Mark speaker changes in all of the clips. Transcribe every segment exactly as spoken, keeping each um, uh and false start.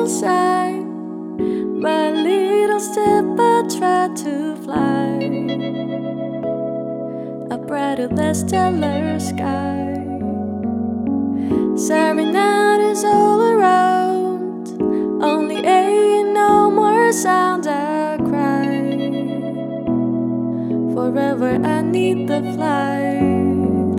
Speaker 1: inside. My little step I try to fly, a brighter, less stellar sky. Serenade is all around, only A and no more sound. I cry, forever I need the flight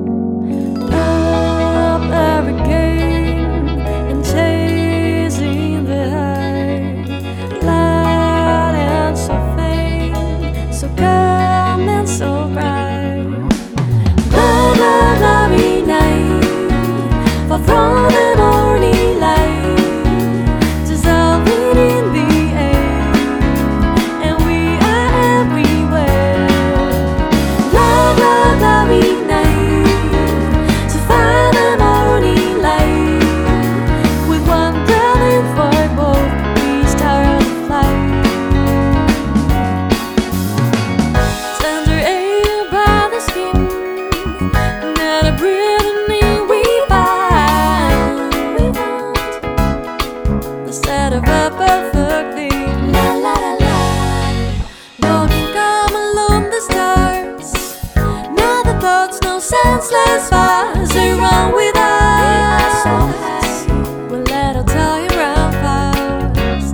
Speaker 1: up again and chasing the high, light and so faint, so calm and so bright. Blah blah blah night, far from the morning light, dissolving in the air, and we are everywhere. Blah blah blah night, to find the morning light, with one breath in for both, we start to fly. Tender air by the skin, not a breathing in we find, instead of a perfect thing. La la la la. Don't come along the stars, no the thoughts, no senseless fires. They run with us, we'll let our time run fast.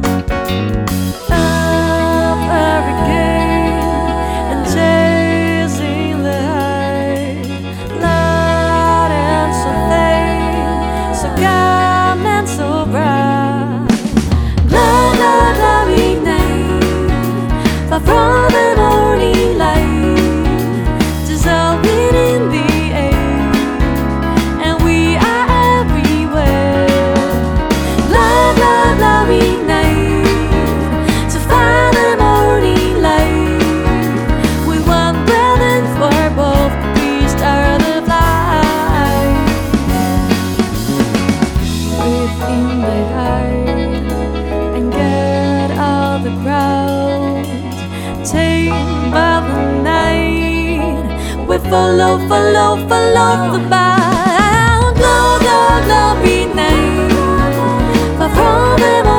Speaker 1: Up again and chasing the high, light and so faint, so calm and so bright. Blah blah blah midnight, far from the morning light, dissolving in the air, and we are everywhere. Blah blah blah midnight, to find the morning light, with one breath in for both, we start to fly. Breathe in the height and get out the crowd, tamed by the night. We follow, follow, follow the bound. Glow, glow, glow, midnight, far from the